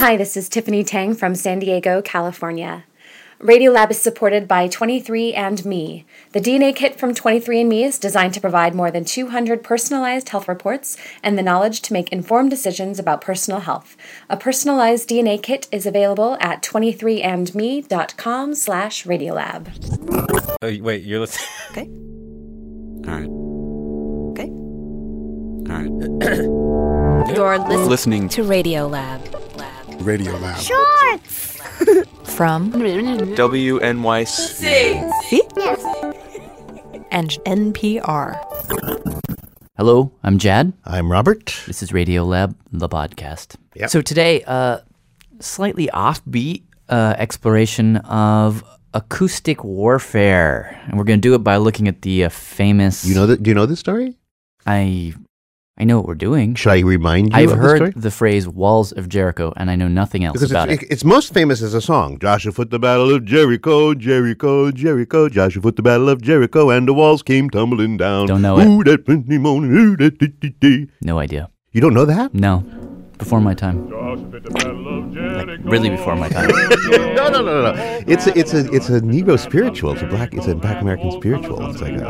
Hi, this is Tiffany Tang from San Diego, California. Radiolab is supported by 23andMe. The DNA kit from 23andMe is designed to provide more than 200 personalized health reports and the knowledge to make informed decisions about personal health. A personalized DNA kit is available at 23andme.com/Radiolab. Oh, wait, you're listening? Okay. All right. Okay. All right. You're Listening to Radiolab. Radiolab. Shorts! From WNYC. and NPR. Hello, I'm Jad. I'm Robert. This is Radiolab, the podcast. Yep. So today, slightly offbeat exploration of acoustic warfare. And we're going to do it by looking at the famous... Do you know this story? I know what we're doing. Should I remind you I've of the heard story? the phrase Walls of Jericho, and I know nothing else Because about it. it's most famous as a song. Joshua fought the battle of Jericho, Jericho, Jericho. Joshua fought the battle of Jericho, and the walls came tumbling down. Don't know it. Ooh, that Wednesday morning, ooh, that dee. No idea. You don't know that? No. Before my time. Like, really before my time. No. It's a Negro spiritual. It's a black American spiritual. It's like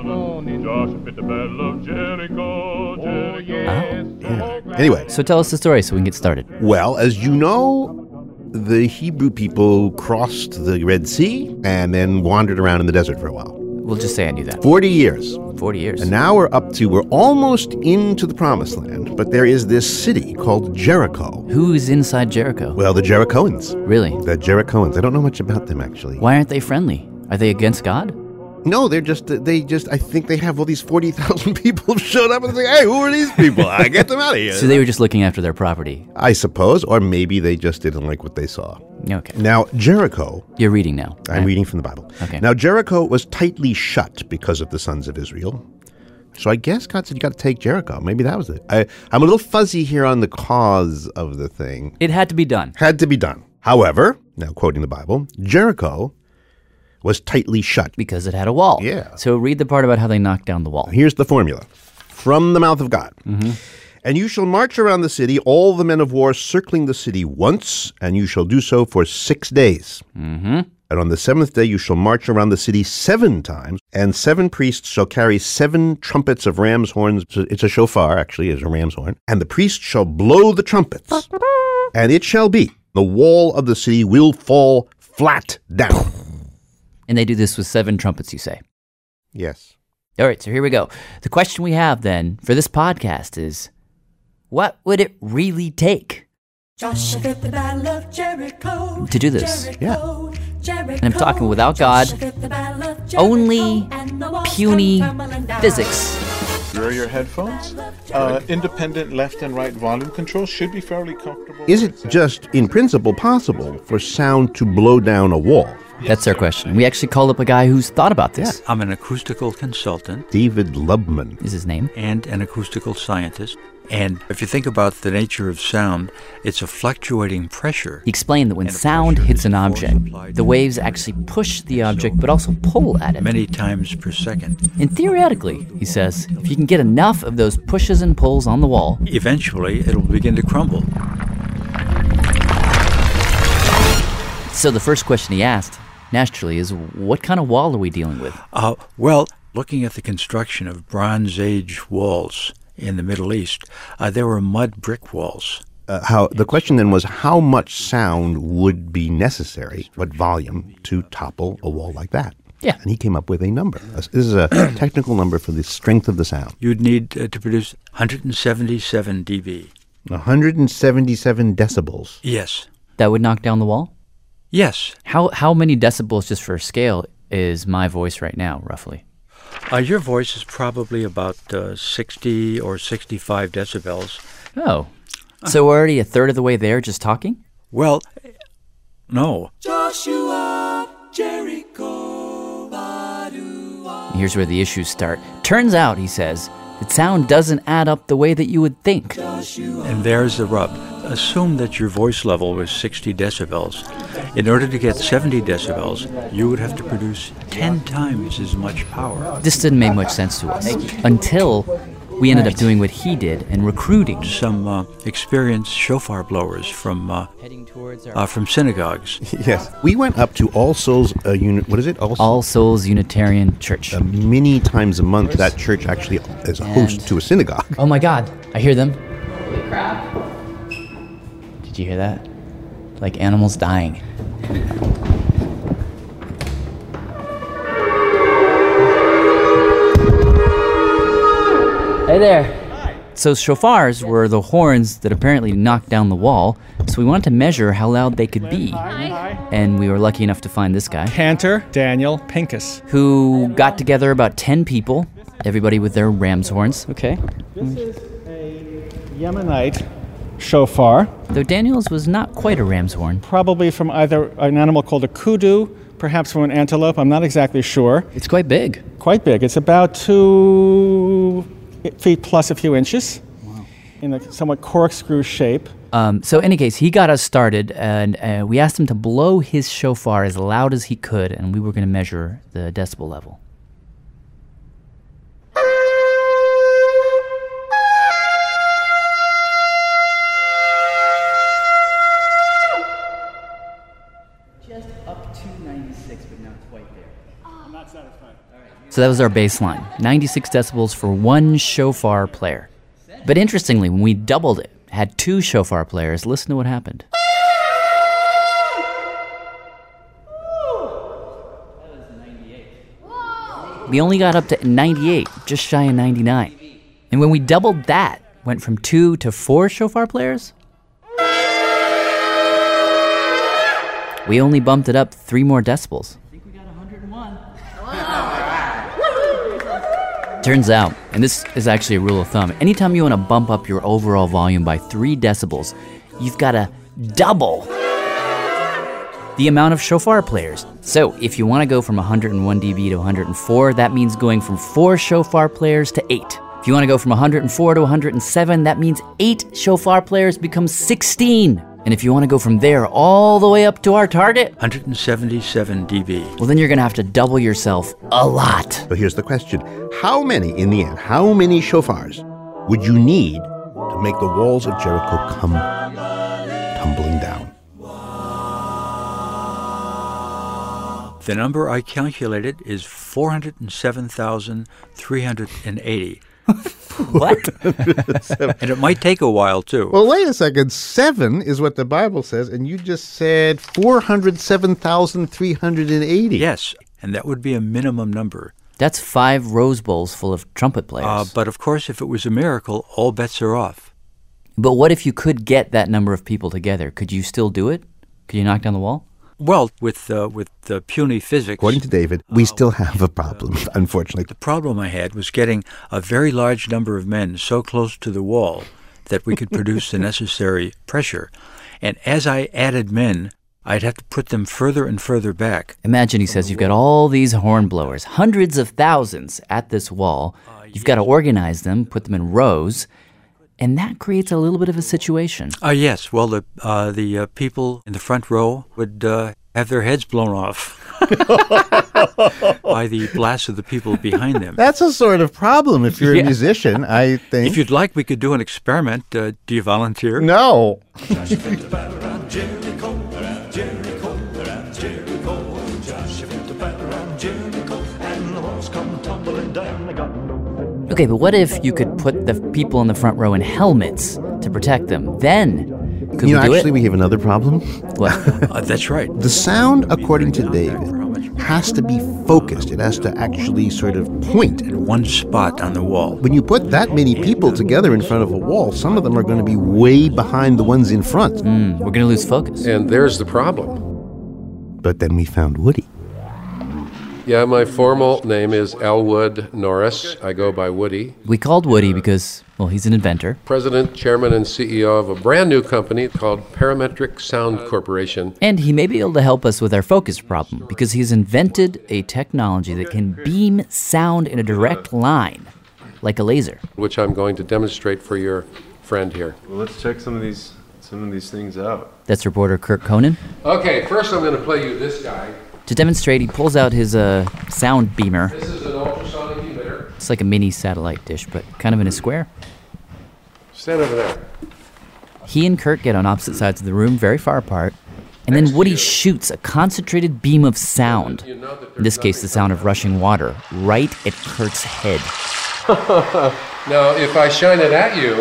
Anyway, So tell us the story so we can get started. well, as you know, the Hebrew people crossed the Red Sea and then wandered around in the desert for a while. We'll just say I knew that. 40 years. 40 years. And now we're almost into the promised land, but there is this city called Jericho. Who's inside Jericho? Well, the Jerichoans. Really? The Jerichoans. I don't know much about them, actually. Why aren't they friendly? Are they against God? No, I think they have all these 40,000 people have showed up and say, hey, who are these people? I get them out of here. So they were just looking after their property. I suppose, or maybe they just didn't like what they saw. Okay. Now, Jericho, You're reading now. I'm reading from the Bible. Okay. Now, Jericho was tightly shut because of the sons of Israel. So I guess God said, you got to take Jericho. Maybe that was it. I'm a little fuzzy here on the cause of the thing. It had to be done. Had to be done. However, now quoting the Bible, Jericho was tightly shut. Because it had a wall. Yeah. So read the part about how they knocked down the wall. Here's the formula. From the mouth of God. Mm-hmm. And you shall march around the city, all the men of war circling the city once, and you shall do so for 6 days. Mm-hmm. And on the seventh day you shall march around the city 7 times, and 7 priests shall carry 7 trumpets of ram's horns. It's a shofar, actually, it's a ram's horn. And the priest shall blow the trumpets, and it shall be, the wall of the city will fall flat down. And they do this with 7 trumpets, you say. Yes. All right, so here we go. The question we have then for this podcast is, what would it really take to do this? Yeah. And I'm talking without God, only puny physics. Here are your headphones. Independent left and right volume control should be fairly comfortable. Is it just, in principle, possible for sound to blow down a wall? That's our question. We actually called up a guy who's thought about this. I'm an acoustical consultant David Lubman. Is his name? and an acoustical scientist. And if you think about the nature of sound, it's a fluctuating pressure. He explained that when And the sound pressure hits is an force object, applied the to waves it. actually push the object but also pull at it. Many times per second. And theoretically, he says, if you can get enough of those pushes and pulls on the wall, Eventually, it'll begin to crumble. so the first question he asked, naturally, is what kind of wall are we dealing with? Well, looking at the construction of Bronze Age walls in the Middle East, there were mud brick walls. The question then was how much sound would be necessary, what volume, to topple a wall like that? Yeah. And he came up with a number. This is a technical number for the strength of the sound. You'd need to produce 177 dB. 177 decibels. Yes. That would knock down the wall? Yes. How many decibels, just for scale, is my voice right now, roughly? Your voice is probably about 60 or 65 decibels. Oh. So we're already a third of the way there just talking? Well, no. Here's where the issues start. Turns out, he says, that sound doesn't add up the way that you would think. And there's the rub. Assume that your voice level was 60 decibels. In order to get 70 decibels, you would have to produce 10 times as much power. This didn't make much sense to us until We ended up doing what he did and recruiting some experienced shofar blowers from synagogues. Yes. We went up to All Souls what is it? All Souls Unitarian Church. Many times a month, that church actually is a host to a synagogue. Oh my God, I hear them. Holy crap. Did you hear that? Like animals dying. Hey there. Hi. So shofars were the horns that apparently knocked down the wall, so we wanted to measure how loud they could be. Hi. And we were lucky enough to find this guy. Cantor Daniel Pincus. Who got together about 10 people, everybody with their ram's horns. Okay. This is a Yemenite shofar. Though Daniel's was not quite a ram's horn. Probably from either an animal called a kudu, perhaps from an antelope, I'm not exactly sure. It's quite big. Quite big. It's about 2 feet plus a few inches. Wow. In a somewhat corkscrew shape. So in any case, he got us started, and we asked him to blow his shofar as loud as he could, and we were going to measure the decibel level. Just up to 96, but not quite there. I'm not satisfied. So that was our baseline, 96 decibels for one shofar player. But interestingly, when we doubled it, had 2 shofar players, listen to what happened. We only got up to 98, just shy of 99. And when we doubled that, went from 2 to 4 shofar players, we only bumped it up 3 more decibels. I think we got 101. Turns out, and this is actually a rule of thumb, anytime you want to bump up your overall volume by 3 decibels, you've got to double the amount of shofar players. So if you want to go from 101 dB to 104, that means going from 4 shofar players to 8. If you want to go from 104 to 107, that means 8 shofar players becomes 16. And if you want to go from there all the way up to our target, 177 dB. Well, then you're going to have to double yourself a lot. But here's the question. How many shofars would you need to make the walls of Jericho come tumbling down? The number I calculated is 407,380. What? And it might take a while, too. Well, wait a second. 7 is what the Bible says, and you just said 407,380. Yes, and that would be a minimum number. That's 5 Rose Bowls full of trumpet players. But of course, if it was a miracle, all bets are off. But what if you could get that number of people together? Could you still do it? Could you knock down the wall? Well, with the puny physics... According to David, we still have a problem, unfortunately. The problem I had was getting a very large number of men so close to the wall that we could produce the necessary pressure. And as I added men, I'd have to put them further and further back. Imagine, he says, you've got all these horn blowers, hundreds of thousands at this wall. You've got to organize them, put them in rows, and that creates a little bit of a situation. Yes. Well, the people in the front row would have their heads blown off by the blast of the people behind them. That's a sort of problem if you're a musician, I think. If you'd like, we could do an experiment. Do you volunteer? No. Okay, but what if you could put the people in the front row in helmets to protect them? Then, could we do actually, it? we have another problem. What? That's right. The sound, according to David, has to be focused. It has to actually sort of point in one spot on the wall. When you put that many people together in front of a wall, some of them are going to be way behind the ones in front. We're going to lose focus. And there's the problem. But then we found Woody. Yeah, my formal name is Elwood Norris. I go by Woody. We called Woody because, well, he's an inventor. President, chairman, and CEO of a brand new company called Parametric Sound Corporation. And he may be able to help us with our focus problem because he's invented a technology that can beam sound in a direct line, like a laser. Which I'm going to demonstrate for your friend here. Well, let's check some of these things out. That's reporter Kurt Conan. Okay, first I'm going to play you this guy. To demonstrate, he pulls out his sound beamer. This is an ultrasonic emitter. It's like a mini satellite dish, but kind of in a square. Stand over there. He and Kurt get on opposite sides of the room, very far apart, and then Woody shoots a concentrated beam of sound, in this case the sound of rushing water, right at Kurt's head. Now, if I shine it at you,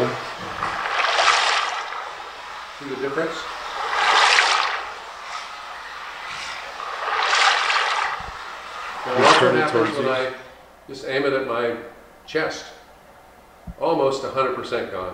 see the difference? Now, watch what happens when I just aim it at my chest. Almost 100% gone.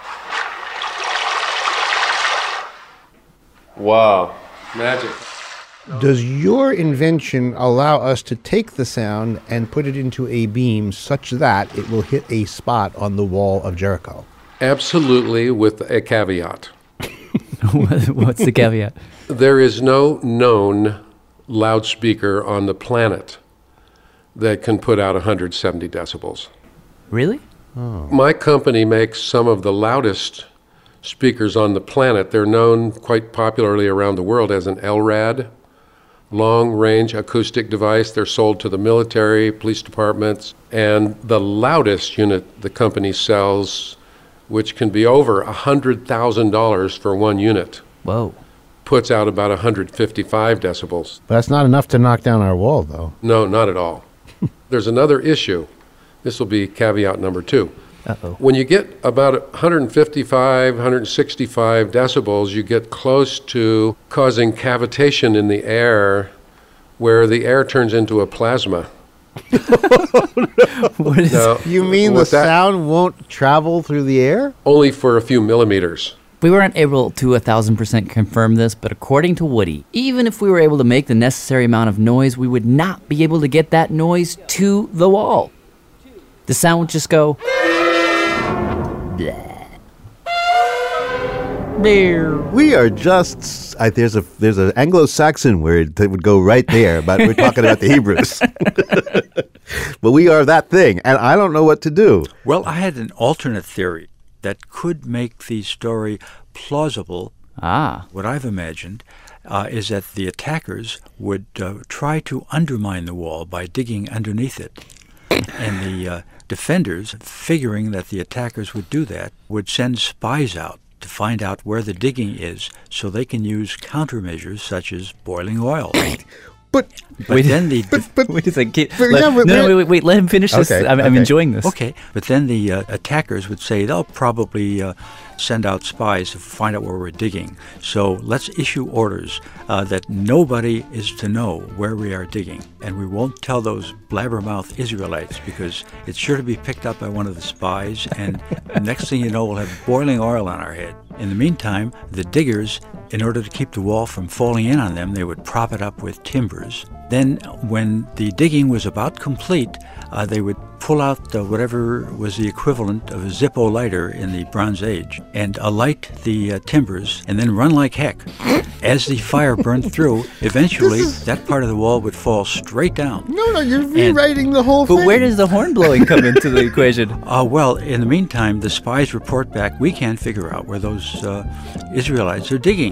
Wow. Magic. Does your invention allow us to take the sound and put it into a beam such that it will hit a spot on the wall of Jericho? Absolutely, with a caveat. What's the caveat? There is no known loudspeaker on the planet that can put out 170 decibels. Really? My company makes some of the loudest speakers on the planet. They're known quite popularly around the world as an LRAD, long-range acoustic device. They're sold to the military, police departments, and the loudest unit the company sells, which can be over $100,000 for one unit, Whoa. puts out about 155 decibels. That's not enough to knock down our wall, though. No, not at all. There's another issue. This will be caveat number 2. Uh-oh. When you get about 155, 165 decibels, you get close to causing cavitation in the air, where the air turns into a plasma. What is Now, You mean the with that- sound won't travel through the air? Only for a few millimeters. We weren't able to 1,000% confirm this, but according to Woody, even if we were able to make the necessary amount of noise, we would not be able to get that noise to the wall. The sound would just go... We are just there's an Anglo-Saxon word that would go right there, but we're talking about the Hebrews. But we are that thing, and I don't know what to do. Well, I had an alternate theory that could make the story plausible. What I've imagined is that the attackers would try to undermine the wall by digging underneath it. And the defenders, figuring that the attackers would do that, would send spies out to find out where the digging is so they can use countermeasures such as boiling oil. But then the Wait a second. Wait. Wait. Let him finish this. Okay, I'm enjoying this. Okay, but then the attackers would say they'll probably send out spies to find out where we're digging. So let's issue orders that nobody is to know where we are digging. And we won't tell those blabbermouth Israelites because it's sure to be picked up by one of the spies. And the next thing you know, we'll have boiling oil on our head. In the meantime, the diggers, in order to keep the wall from falling in on them, they would prop it up with timbers. Then when the digging was about complete, they would pull out whatever was the equivalent of a Zippo lighter in the Bronze Age and alight the timbers and then run like heck. As the fire burned through, eventually that part of the wall would fall straight down. No, you're rewriting the whole thing. But where does the horn blowing come into the equation? Well, in the meantime, the spies report back, we can't figure out where those Israelites are digging.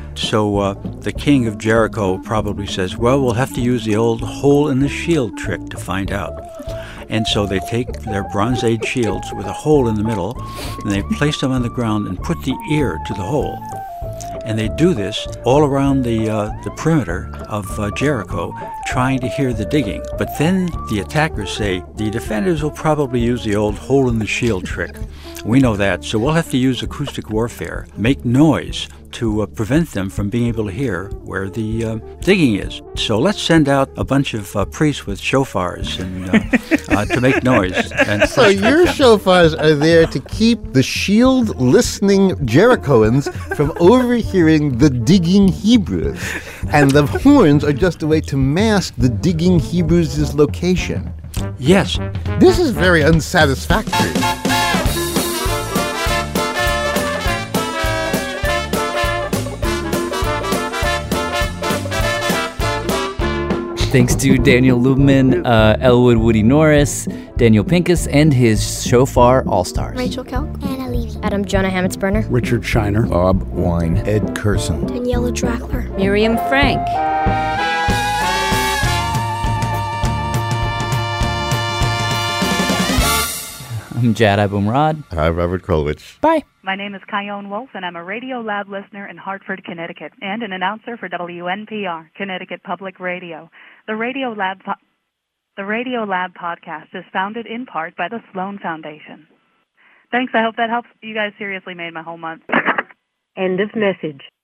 So the king of Jericho probably says, well, we'll have to use the old hole in the shield trick to find out. And so they take their Bronze Age shields with a hole in the middle, and they place them on the ground and put the ear to the hole. And they do this all around the perimeter of Jericho, trying to hear the digging. But then the attackers say, the defenders will probably use the old hole in the shield trick. We know that, so we'll have to use acoustic warfare, make noise to prevent them from being able to hear where the digging is. So let's send out a bunch of priests with shofars and to make noise. And So your shofars are there to keep the shield-listening Jerichoans from overhearing the digging Hebrews. And the horns are just a way to mask the digging Hebrews' location. Yes. This is very unsatisfactory. Thanks to Daniel Lubman, Elwood Woody Norris, Daniel Pincus, and his Shofar All-Stars. Rachel Kelk, Anna Levy, Adam Jonah Hammetsburner, Richard Shiner, Bob Wine, Ed Kurson, Daniela Drackler, Miriam Frank. I'm Jad Abumrad. I'm Robert Krulwich. Bye. My name is Kyone Wolf, and I'm a Radio Lab listener in Hartford, Connecticut, and an announcer for WNPR, Connecticut Public Radio. The Radio Lab podcast is founded in part by the Sloan Foundation. Thanks. I hope that helps. You guys seriously made my whole month. End of message.